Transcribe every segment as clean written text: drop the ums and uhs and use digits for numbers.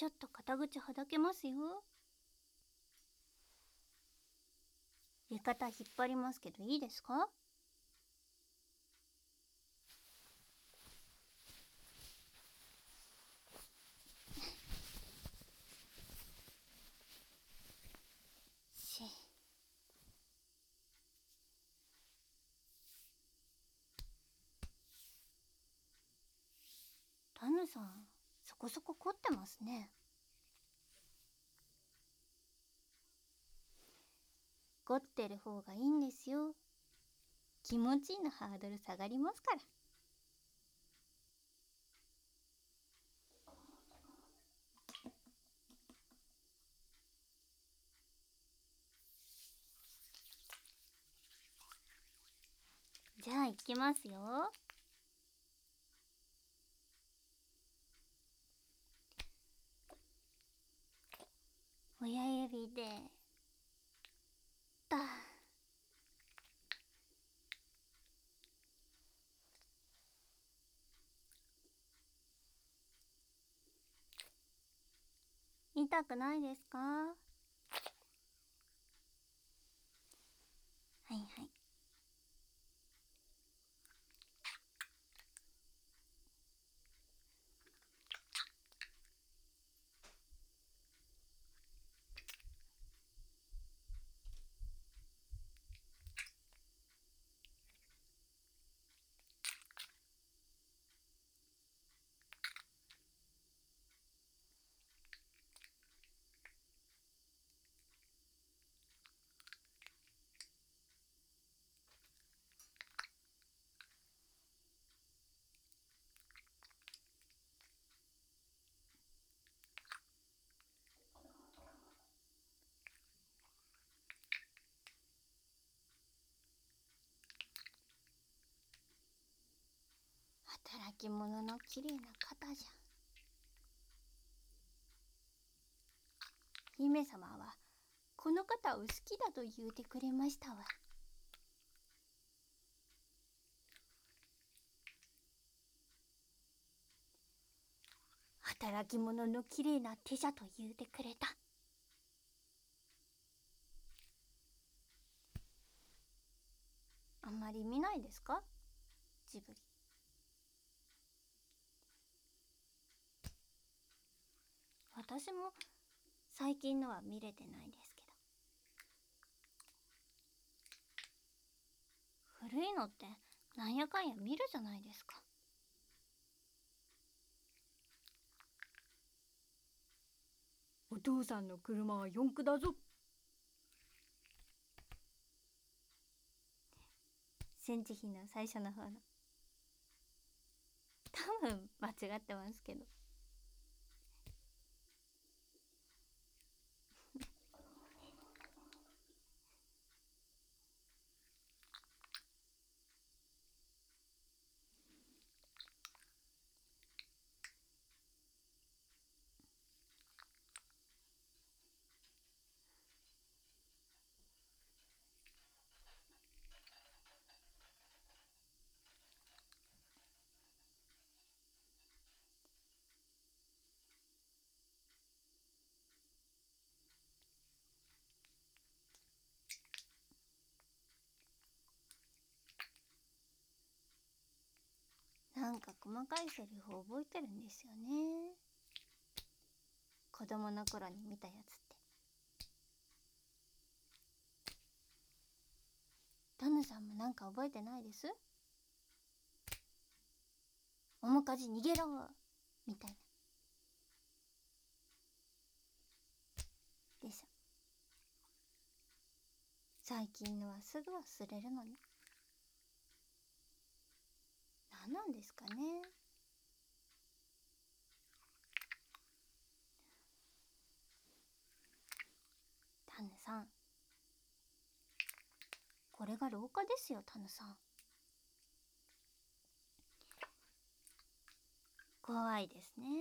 ちょっと肩口はだけますよ。浴衣引っ張りますけどいいですか？しタヌさん、そこそこ凝ってますね。凝ってる方がいいんですよ。気持ちいいのハードル下がりますから。じゃあ行きますよ。親指でだ。痛くないですか？はいはい。働き者の綺麗な肩じゃ。姫様はこの肩を好きだと言うてくれましたわ。働き者の綺麗な手じゃと言うてくれた。あんまり見ないですか？ジブリ。私も最近のは見れてないですけど、古いのってなんやかんや見るじゃないですか。お父さんの車は四駆だぞ。戦地品の最初の方の。多分間違ってますけど。なんか細かいセリフ覚えてるんですよね。子供の頃に見たやつって。タヌさんもなんか覚えてないです？面かじ逃げろみたいな。でしょ。最近のはすぐ忘れるのに。何なんですかね。タヌさん。これが廊下ですよ、タヌさん。怖いですね。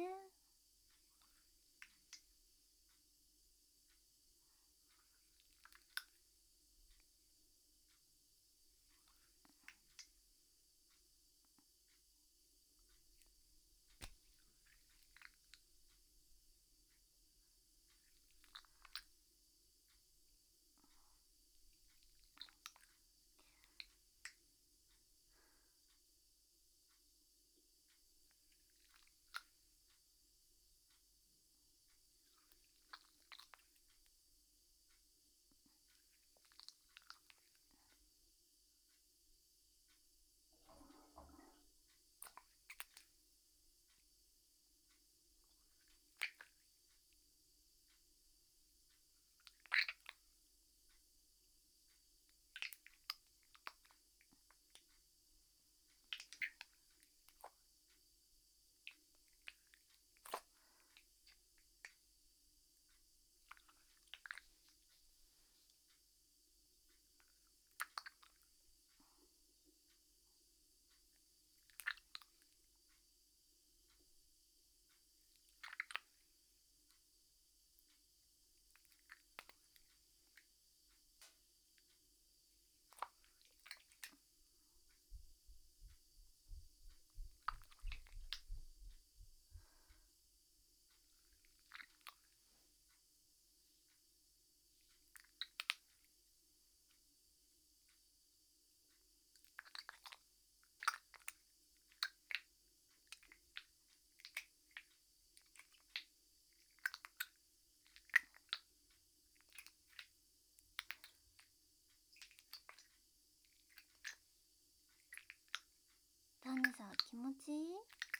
タヌさん気持ちいい？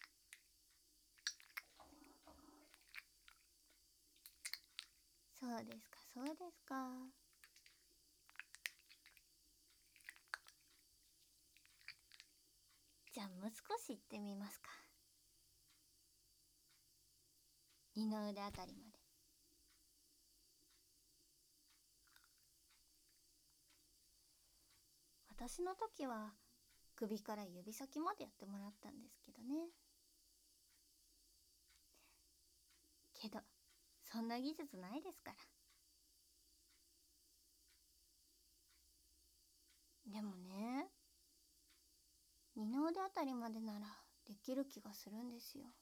そうですか、そうですか。じゃあもう少し行ってみますか。二の腕あたりまで。私の時は首から指先までやってもらったんですけどね。けどそんな技術ないですから。でもね、二の腕あたりまでならできる気がするんですよ。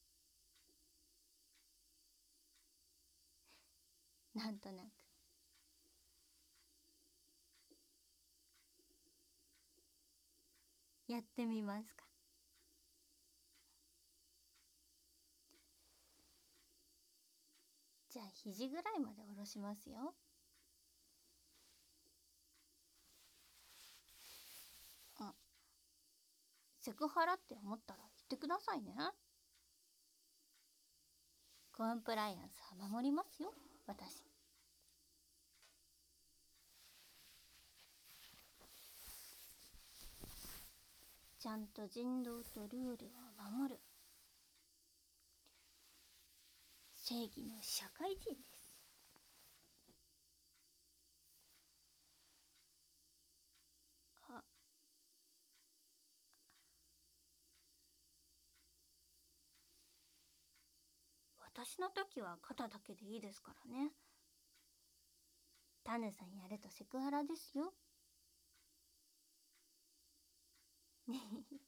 なんとなく。やってみますか。じゃあ肘ぐらいまで下ろしますよ。あ、セクハラって思ったら言ってくださいね。コンプライアンスは守りますよ、私。ちゃんと人道とルールを守る正義の社会人です。あ、私の時は肩だけでいいですからね。タヌさんやるとセクハラですよ。